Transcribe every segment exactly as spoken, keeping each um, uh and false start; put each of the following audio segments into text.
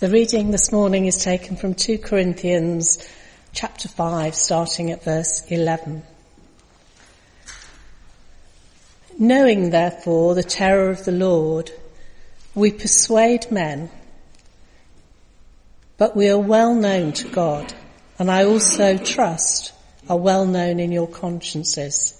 The reading this morning is taken from two Corinthians chapter five, starting at verse eleven. Knowing, therefore, the terror of the Lord, we persuade men, but we are well known to God, and I also trust are well known in your consciences.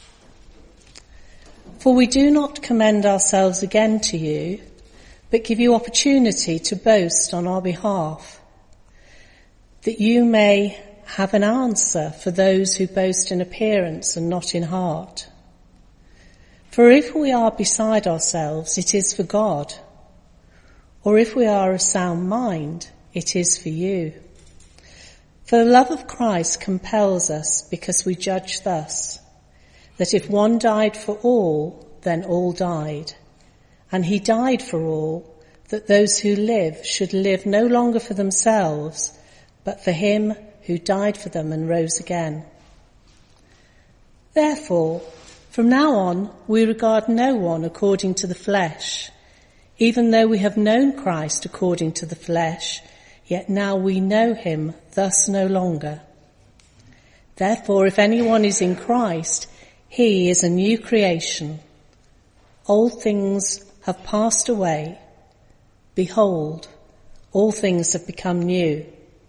For we do not commend ourselves again to you, but give you opportunity to boast on our behalf, that you may have an answer for those who boast in appearance and not in heart. For if we are beside ourselves, it is for God, or if we are of sound mind, it is for you. For the love of Christ compels us, because we judge thus, that if one died for all, then all died. And he died for all, that those who live should live no longer for themselves, but for him who died for them and rose again. Therefore, from now on, we regard no one according to the flesh. Even though we have known Christ according to the flesh, yet now we know him thus no longer. Therefore, if anyone is in Christ, he is a new creation. Old things have passed away. Behold, all things have become new.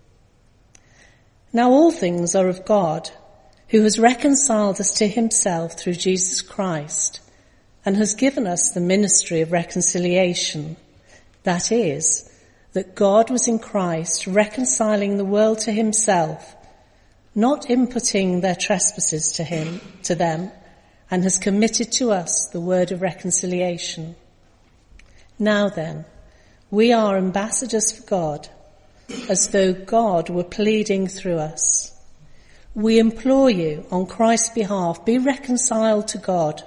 Now all things are of God, who has reconciled us to himself through Jesus Christ, and has given us the ministry of reconciliation. That is, that God was in Christ reconciling the world to himself, not imputing their trespasses to him, to them, and has committed to us the word of reconciliation. Now then, we are ambassadors for God, as though God were pleading through us. We implore you, on Christ's behalf, be reconciled to God.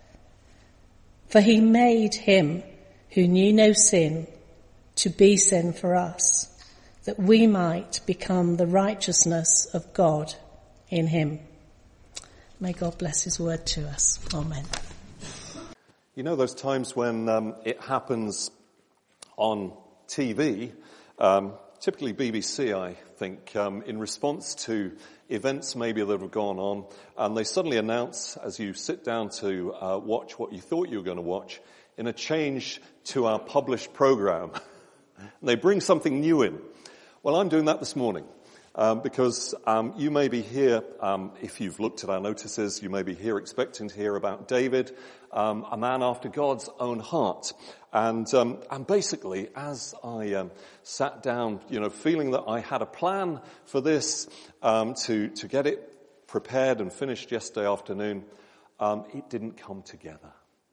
For he made him who knew no sin to be sin for us, that we might become the righteousness of God in him. May God bless his word to us. Amen. You know those times when um, it happens on T V, um, typically B B C, I think, um, in response to events maybe that have gone on, and they suddenly announce, as you sit down to uh, watch what you thought you were going to watch, in a change to our published program, they bring something new in. Well, I'm doing that this morning. Um, because um, you may be here, um, if you've looked at our notices, you may be here expecting to hear about David, um, a man after God's own heart. And um, and basically, as I um, sat down, you know, feeling that I had a plan for this, um, to to get it prepared and finished yesterday afternoon, um, it didn't come together.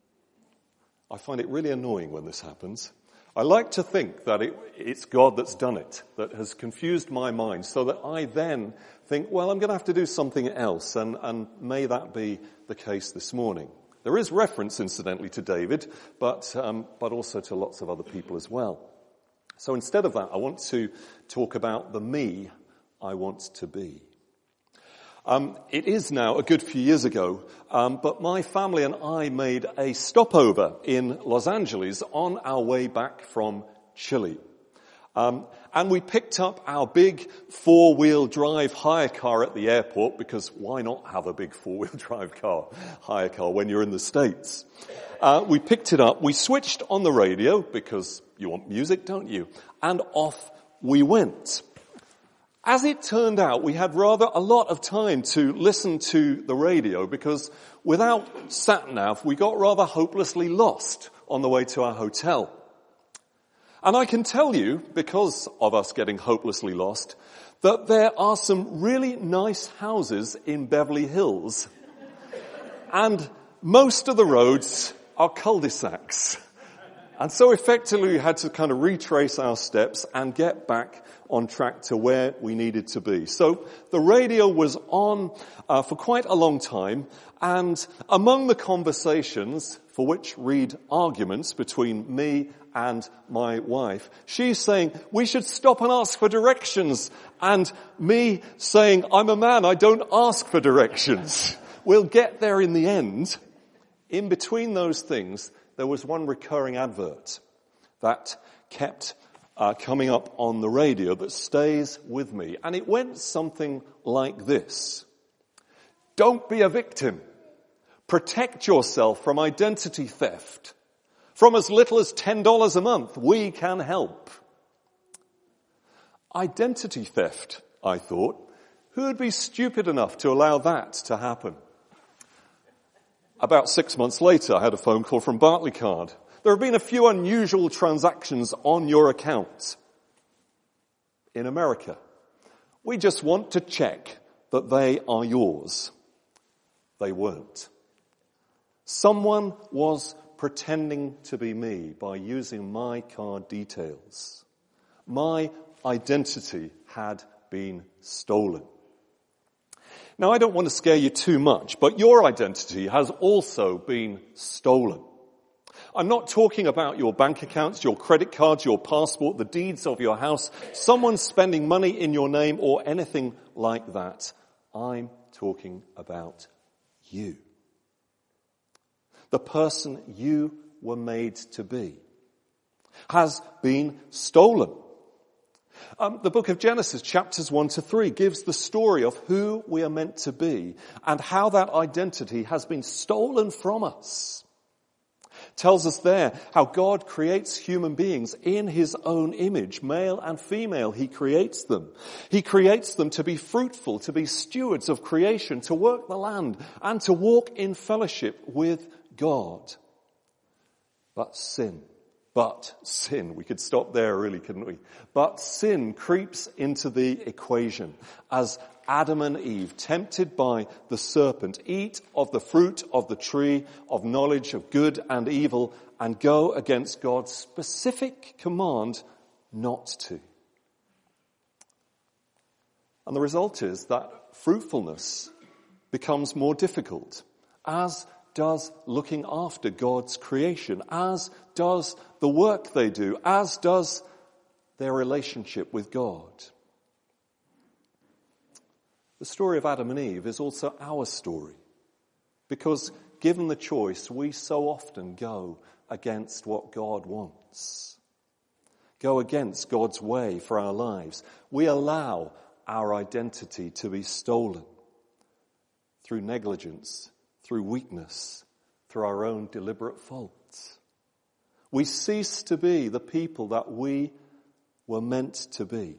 I find it really annoying when this happens. I like to think that it, it's God that's done it, that has confused my mind, so that I then think, well, I'm going to have to do something else, and, and may that be the case this morning. There is reference, incidentally, to David, but um, but also to lots of other people as well. So instead of that, I want to talk about the me I want to be. Um, it is now a good few years ago, um, but my family and I made a stopover in Los Angeles on our way back from Chile. Um, and we picked up our big four-wheel drive hire car at the airport, because why not have a big four-wheel drive car, hire car when you're in the States? Uh, we picked it up, we switched on the radio, because you want music, don't you? And off we went. As it turned out, we had rather a lot of time to listen to the radio, because without sat-nav, we got rather hopelessly lost on the way to our hotel. And I can tell you, because of us getting hopelessly lost, that there are some really nice houses in Beverly Hills. And most of the roads are cul-de-sacs. And so effectively we had to kind of retrace our steps and get back on track to where we needed to be. So the radio was on uh, for quite a long time, and among the conversations, for which read arguments between me and my wife, she's saying, we should stop and ask for directions, and me saying, I'm a man, I don't ask for directions. We'll get there in the end. In between those things, there was one recurring advert that kept uh, coming up on the radio that stays with me. And it went something like this. Don't be a victim. Protect yourself from identity theft. From as little as ten dollars a month, we can help. Identity theft, I thought. Who would be stupid enough to allow that to happen? About six months later, I had a phone call from Barclaycard. There have been a few unusual transactions on your account in America. We just want to check that they are yours. They weren't. Someone was pretending to be me by using my card details. My identity had been stolen. Now, I don't want to scare you too much, but your identity has also been stolen. I'm not talking about your bank accounts, your credit cards, your passport, the deeds of your house, someone spending money in your name or anything like that. I'm talking about you. The person you were made to be has been stolen. Um, the book of Genesis, chapters one to three, gives the story of who we are meant to be and how that identity has been stolen from us. Tells us there how God creates human beings in his own image, male and female. He creates them. He creates them to be fruitful, to be stewards of creation, to work the land, and to walk in fellowship with God. But sin, but sin, we could stop there really, couldn't we? But sin creeps into the equation as Adam and Eve, tempted by the serpent, eat of the fruit of the tree of knowledge of good and evil and go against God's specific command not to. And the result is that fruitfulness becomes more difficult, as does looking after God's creation, as does the work they do, as does their relationship with God. The story of Adam and Eve is also our story, because given the choice, we so often go against what God wants, go against God's way for our lives. We allow our identity to be stolen through negligence, through weakness, through our own deliberate faults. We cease to be the people that we were meant to be.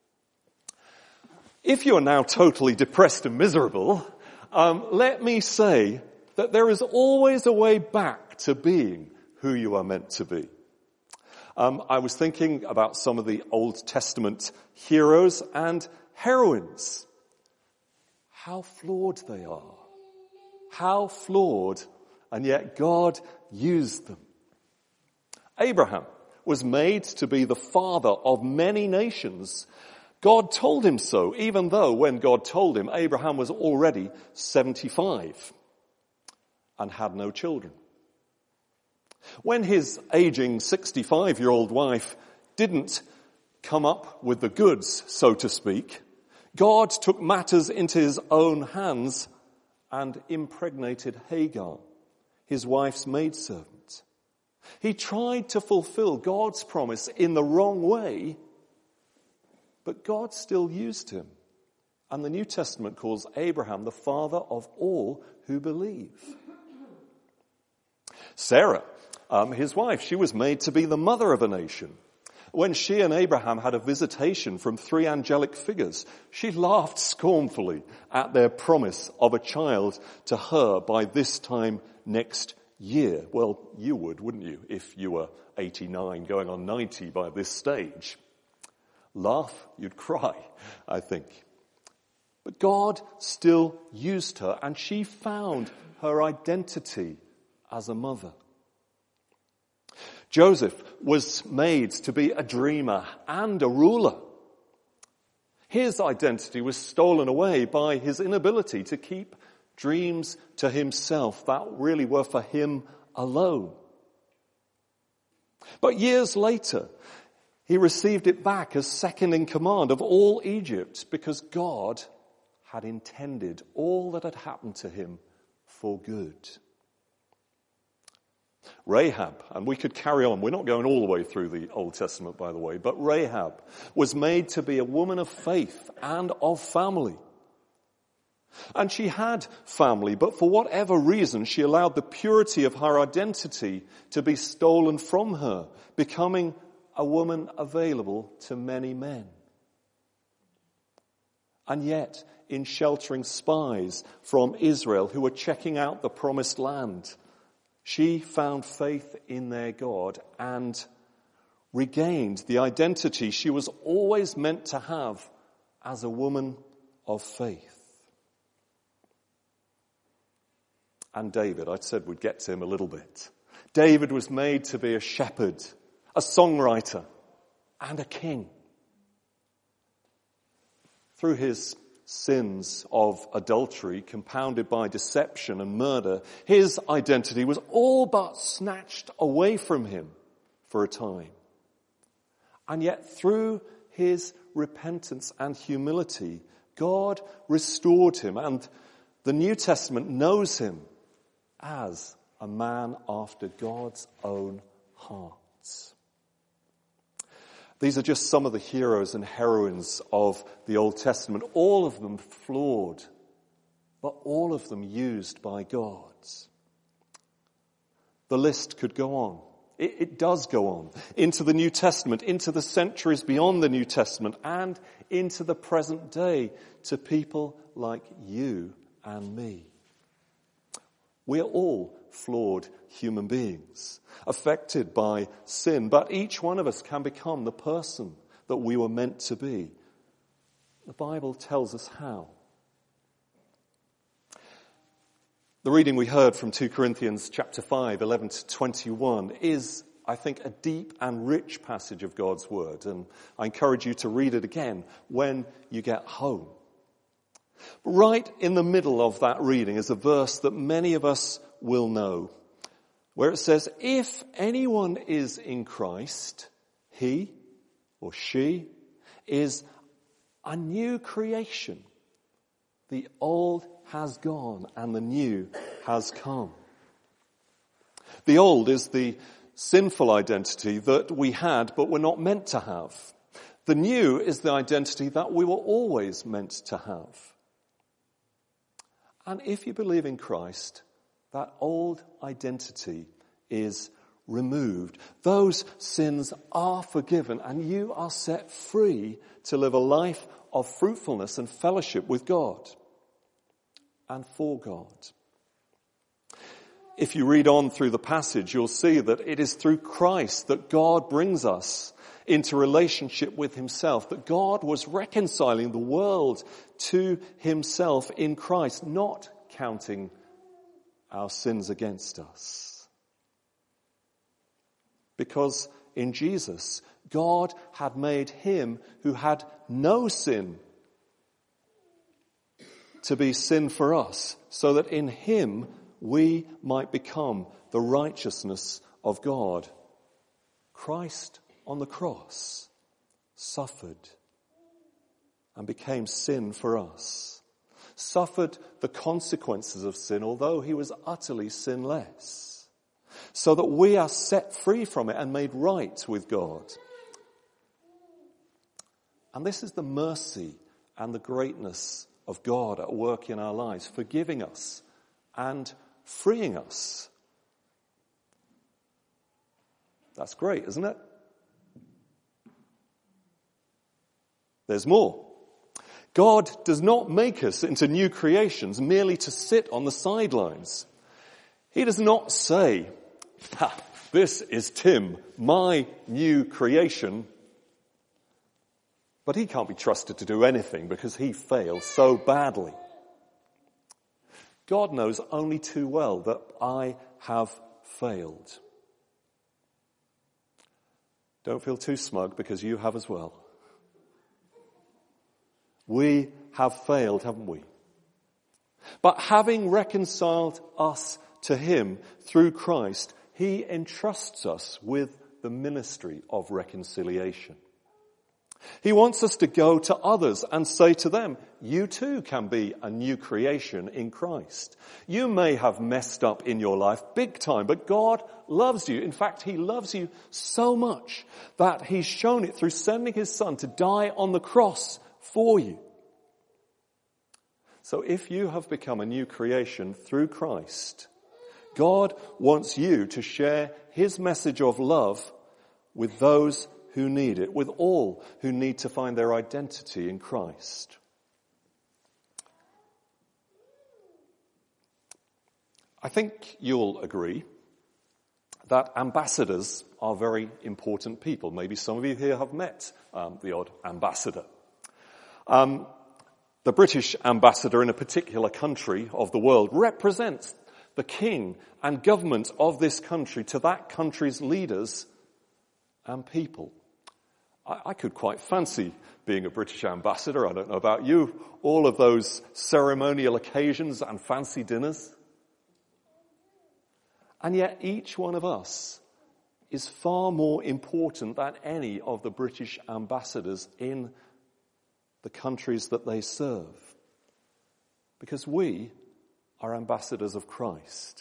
If you are now totally depressed and miserable, um, let me say that there is always a way back to being who you are meant to be. Um, I was thinking about some of the Old Testament heroes and heroines. How flawed they are. How flawed, and yet God used them. Abraham was made to be the father of many nations. God told him so, even though when God told him, Abraham was already seventy-five and had no children. When his aging sixty-five-year-old wife didn't come up with the goods, so to speak, God took matters into his own hands and impregnated Hagar, his wife's maidservant. He tried to fulfill God's promise in the wrong way, but God still used him. And the New Testament calls Abraham the father of all who believe. Sarah, um, his wife, she was made to be the mother of a nation. When she and Abraham had a visitation from three angelic figures, she laughed scornfully at their promise of a child to her by this time next year. Well, you would, wouldn't you, if you were eighty-nine going on ninety by this stage? Laugh, you'd cry, I think. But God still used her, and she found her identity as a mother. Joseph was made to be a dreamer and a ruler. His identity was stolen away by his inability to keep dreams to himself that really were for him alone. But years later, he received it back as second in command of all Egypt because God had intended all that had happened to him for good. Rahab, and we could carry on. We're not going all the way through the Old Testament, by the way, but Rahab was made to be a woman of faith and of family. And she had family, but for whatever reason, she allowed the purity of her identity to be stolen from her, becoming a woman available to many men. And yet, in sheltering spies from Israel who were checking out the promised land, she found faith in their God and regained the identity she was always meant to have as a woman of faith. And David, I said we'd get to him a little bit. David was made to be a shepherd, a songwriter, and a king. Through his sins of adultery, compounded by deception and murder, his identity was all but snatched away from him for a time. And yet through his repentance and humility, God restored him, and the New Testament knows him as a man after God's own heart. These are just some of the heroes and heroines of the Old Testament, all of them flawed, but all of them used by God. The list could go on. It, it does go on. Into the New Testament, into the centuries beyond the New Testament, and into the present day to people like you and me. We're all flawed human beings, affected by sin, but each one of us can become the person that we were meant to be. The Bible tells us how. The reading we heard from Second Corinthians chapter five, eleven to twenty-one is, I think, a deep and rich passage of God's word, and I encourage you to read it again when you get home. Right in the middle of that reading is a verse that many of us will know, where it says, if anyone is in Christ, he or she is a new creation. The old has gone and the new has come. The old is the sinful identity that we had but were not meant to have. The new is the identity that we were always meant to have. And if you believe in Christ, that old identity is removed. Those sins are forgiven and you are set free to live a life of fruitfulness and fellowship with God and for God. If you read on through the passage, you'll see that it is through Christ that God brings us into relationship with himself, that God was reconciling the world to himself in Christ, not counting our sins against us. Because in Jesus, God had made him who had no sin to be sin for us, so that in him we might become the righteousness of God. Christ on the cross suffered and became sin for us, suffered the consequences of sin, although he was utterly sinless, so that we are set free from it and made right with God. And this is the mercy and the greatness of God at work in our lives, forgiving us and freeing us. That's great, isn't it? There's more. God does not make us into new creations merely to sit on the sidelines. He does not say, ha, this is Tim, my new creation, but he can't be trusted to do anything because he failed so badly. God knows only too well that I have failed. Don't feel too smug because you have as well. We have failed, haven't we? But having reconciled us to him through Christ, he entrusts us with the ministry of reconciliation. He wants us to go to others and say to them, you too can be a new creation in Christ. You may have messed up in your life big time, but God loves you. In fact, he loves you so much that he's shown it through sending his son to die on the cross for you. So if you have become a new creation through Christ, God wants you to share his message of love with those who need it, with all who need to find their identity in Christ. I think you'll agree that ambassadors are very important people. Maybe some of you here have met um, the odd ambassador. Um, the British ambassador in a particular country of the world represents the king and government of this country to that country's leaders and people. I, I could quite fancy being a British ambassador. I don't know about you. All of those ceremonial occasions and fancy dinners. And yet each one of us is far more important than any of the British ambassadors in the countries that they serve. Because we are ambassadors of Christ.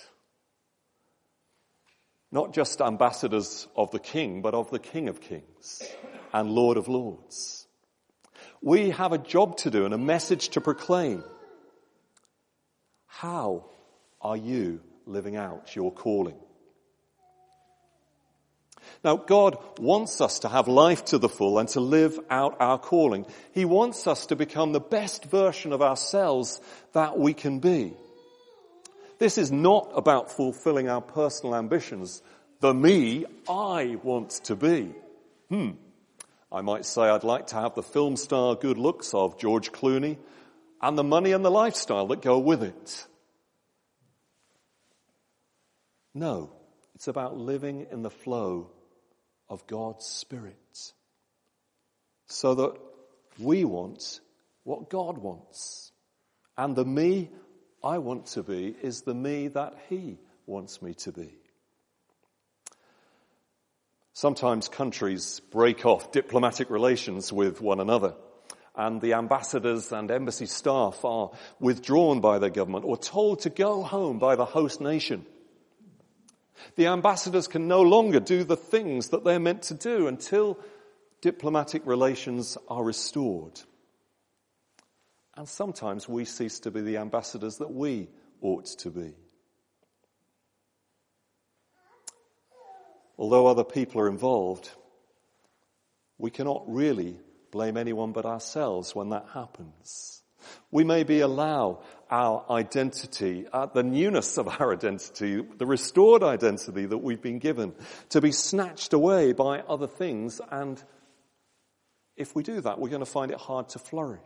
Not just ambassadors of the King, but of the King of Kings and Lord of Lords. We have a job to do and a message to proclaim. How are you living out your calling? Now, God wants us to have life to the full and to live out our calling. He wants us to become the best version of ourselves that we can be. This is not about fulfilling our personal ambitions, the me I want to be. Hmm. I might say I'd like to have the film star good looks of George Clooney and the money and the lifestyle that go with it. No, it's about living in the flow of God's Spirit so that we want what God wants. And the me I want to be is the me that he wants me to be. Sometimes countries break off diplomatic relations with one another, and the ambassadors and embassy staff are withdrawn by their government or told to go home by the host nation. The ambassadors can no longer do the things that they're meant to do until diplomatic relations are restored. And sometimes we cease to be the ambassadors that we ought to be. Although other people are involved, we cannot really blame anyone but ourselves when that happens. We maybe allow our identity, uh, the newness of our identity, the restored identity that we've been given, to be snatched away by other things, and if we do that, we're going to find it hard to flourish.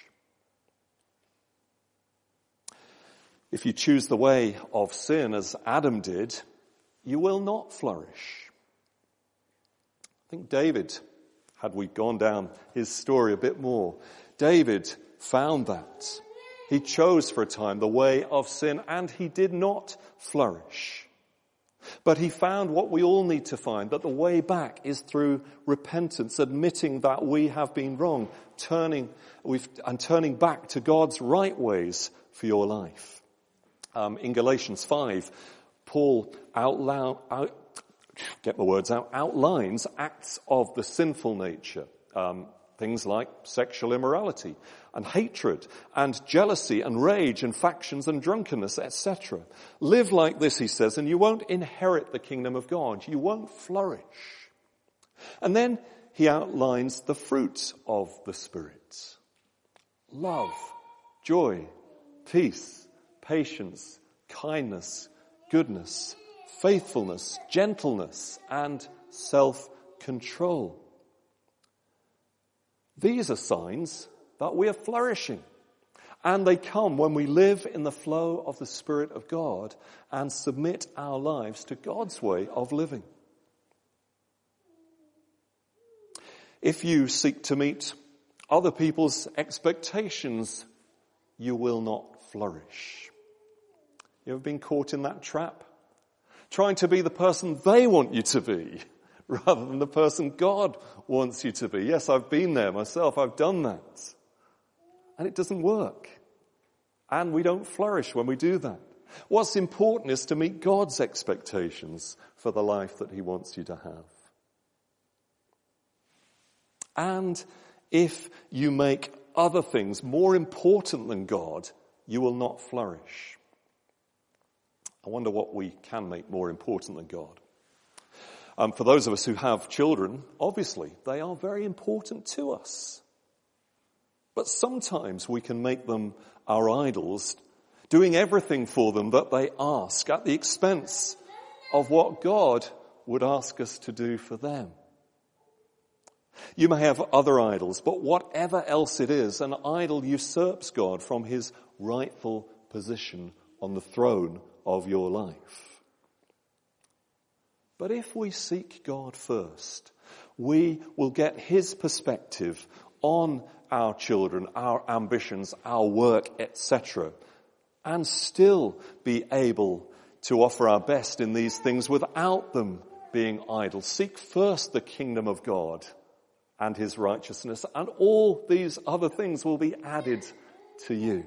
If you choose the way of sin as Adam did, you will not flourish. I think David, had we gone down his story a bit more, David found that. He chose for a time the way of sin and he did not flourish. But he found what we all need to find, that the way back is through repentance, admitting that we have been wrong, turning we've, and turning back to God's right ways for your life. Um, in Galatians five, Paul outline, out, get my words out, outlines acts of the sinful nature, um, things like sexual immorality and hatred and jealousy and rage and factions and drunkenness, et cetera. Live like this, he says, and you won't inherit the kingdom of God. You won't flourish. And then he outlines the fruits of the Spirit: love, joy, peace, patience, kindness, goodness, faithfulness, gentleness, and self-control. These are signs that we are flourishing, and they come when we live in the flow of the Spirit of God and submit our lives to God's way of living. If you seek to meet other people's expectations, you will not flourish. You ever been caught in that trap? Trying to be the person they want you to be rather than the person God wants you to be. Yes, I've been there myself. I've done that. And it doesn't work. And we don't flourish when we do that. What's important is to meet God's expectations for the life that he wants you to have. And if you make other things more important than God, you will not flourish. I wonder what we can make more important than God. Um, for those of us who have children, obviously, they are very important to us. But sometimes we can make them our idols, doing everything for them that they ask at the expense of what God would ask us to do for them. You may have other idols, but whatever else it is, an idol usurps God from his rightful position on the throne of your life. But if we seek God first, we will get his perspective on our children, our ambitions, our work, et cetera, and still be able to offer our best in these things without them being idols. Seek first the kingdom of God and his righteousness, and all these other things will be added to you.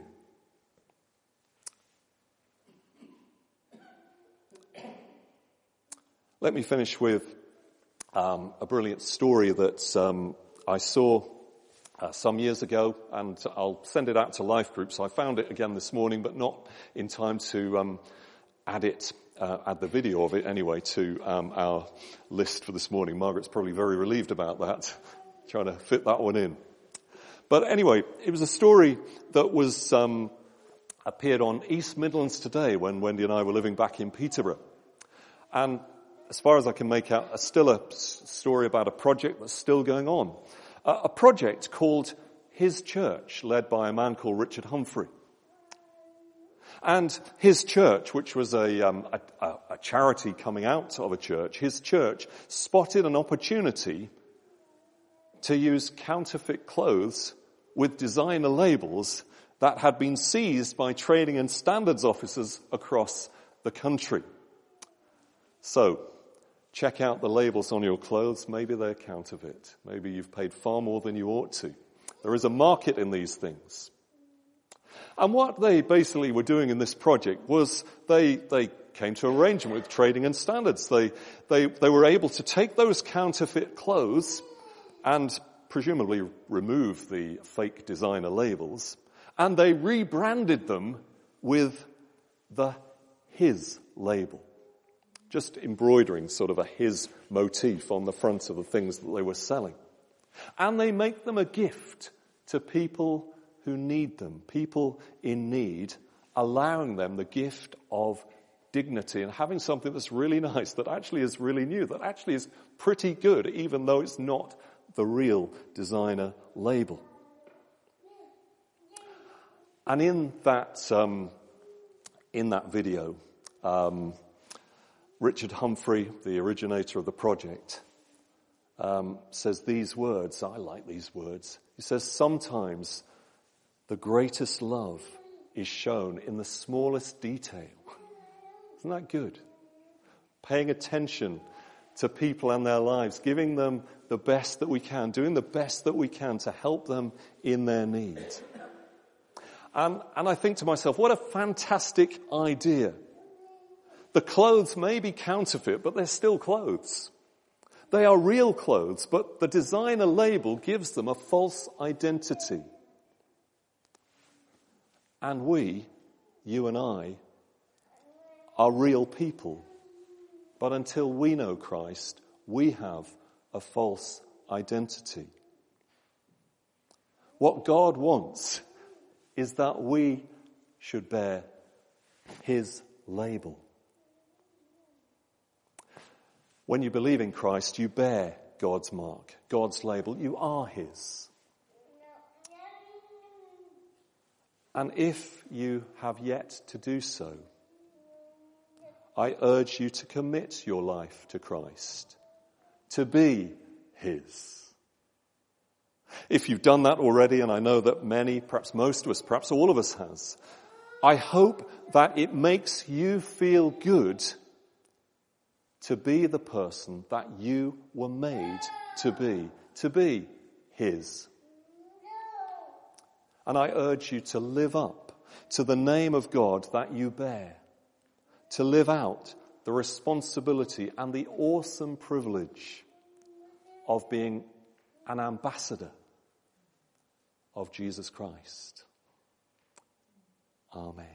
Let me finish with um, a brilliant story that um, I saw uh, some years ago, and I'll send it out to life groups. I found it again this morning, but not in time to um, add it, uh, add the video of it anyway to um, our list for this morning. Margaret's probably very relieved about that, trying to fit that one in. But anyway, it was a story that was um, appeared on East Midlands Today when Wendy and I were living back in Peterborough. And as far as I can make out, it's still a story about a project that's still going on. Uh, a project called His Church, led by a man called Richard Humphrey. And his church, which was a, um, a, a charity coming out of a church, his church spotted an opportunity to use counterfeit clothes with designer labels that had been seized by training and standards officers across the country. So, check out the labels on your clothes. Maybe they're counterfeit. Maybe you've paid far more than you ought to. There is a market in these things. And what they basically were doing in this project was they they came to an arrangement with Trading and Standards. They they they were able to take those counterfeit clothes and presumably remove the fake designer labels, and they rebranded them with the His label. Just embroidering sort of a His motif on the front of the things that they were selling. And they make them a gift to people who need them, people in need, allowing them the gift of dignity and having something that's really nice, that actually is really new, that actually is pretty good, even though it's not the real designer label. And in that, um, in that video, um, Richard Humphrey, the originator of the project, um, says these words. I like these words. He says, sometimes the greatest love is shown in the smallest detail. Isn't that good? Paying attention to people and their lives, giving them the best that we can, doing the best that we can to help them in their need. And, and I think to myself, what a fantastic idea. The clothes may be counterfeit, but they're still clothes. They are real clothes, but the designer label gives them a false identity. And we, you and I, are real people. But until we know Christ, we have a false identity. What God wants is that we should bear His label. When you believe in Christ, you bear God's mark, God's label. You are His. And if you have yet to do so, I urge you to commit your life to Christ, to be His. If you've done that already, and I know that many, perhaps most of us, perhaps all of us has, I hope that it makes you feel good to be the person that you were made to be, to be his. And I urge you to live up to the name of God that you bear, to live out the responsibility and the awesome privilege of being an ambassador of Jesus Christ. Amen.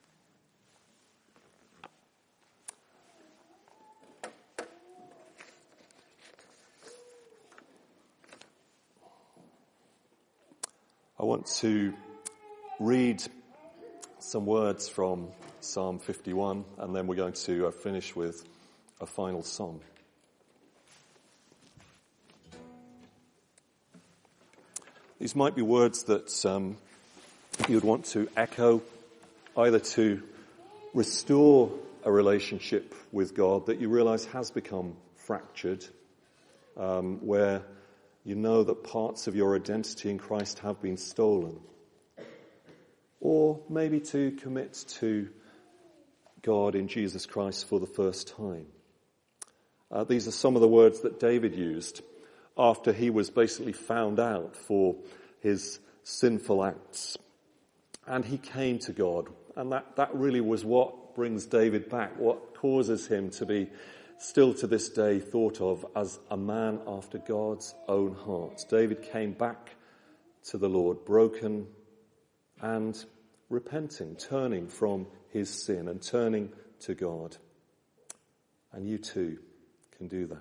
I want to read some words from Psalm fifty-one, and then we're going to uh, finish with a final song. These might be words that um, you would want to echo, either to restore a relationship with God that you realize has become fractured, um, where you know that parts of your identity in Christ have been stolen, or maybe to commit to God in Jesus Christ for the first time. Uh, these are some of the words that David used after he was basically found out for his sinful acts. And he came to God. And that, that really was what brings David back, what causes him to be still to this day thought of as a man after God's own heart. David came back to the Lord, broken and repenting, turning from his sin and turning to God. And you too can do that.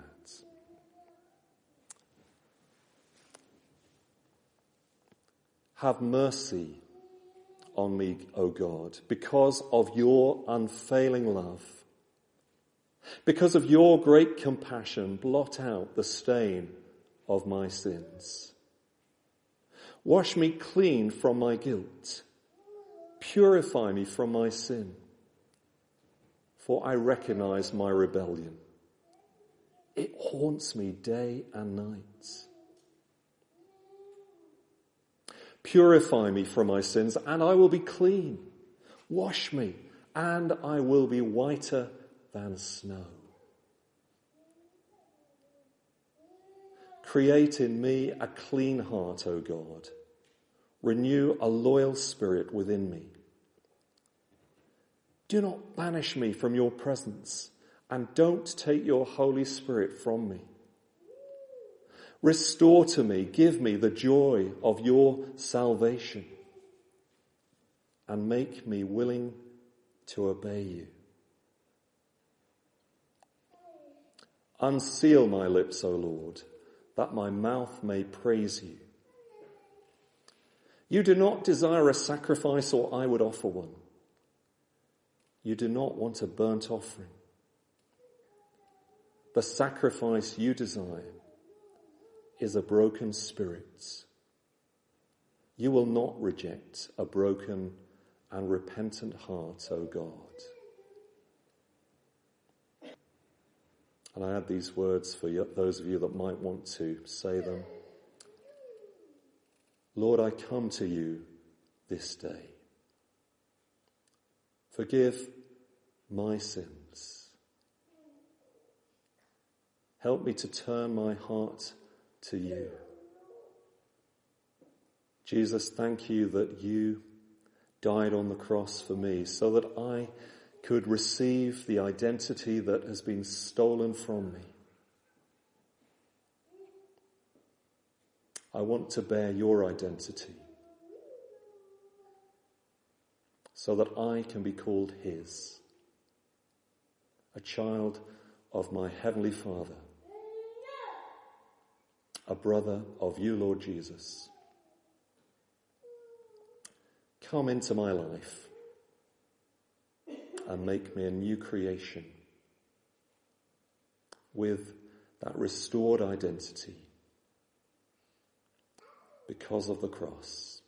Have mercy on me, O God, because of your unfailing love. Because of your great compassion, blot out the stain of my sins. Wash me clean from my guilt. Purify me from my sin. For I recognize my rebellion. It haunts me day and night. Purify me from my sins, and I will be clean. Wash me, and I will be whiter than snow. Create in me a clean heart, O God. Renew a loyal spirit within me. Do not banish me from your presence, and don't take your Holy Spirit from me. Restore to me, give me the joy of your salvation, and make me willing to obey you. Unseal my lips, O Lord, that my mouth may praise you. You do not desire a sacrifice, or I would offer one. You do not want a burnt offering. The sacrifice you desire is a broken spirit. You will not reject a broken and repentant heart, O God. And I add these words for you, those of you that might want to say them. Lord, I come to you this day. Forgive my sins. Help me to turn my heart to you. Jesus, thank you that you died on the cross for me so that I could receive the identity that has been stolen from me. I want to bear your identity so that I can be called his, a child of my heavenly Father, a brother of you, Lord Jesus. Come into my life and make me a new creation with that restored identity because of the cross.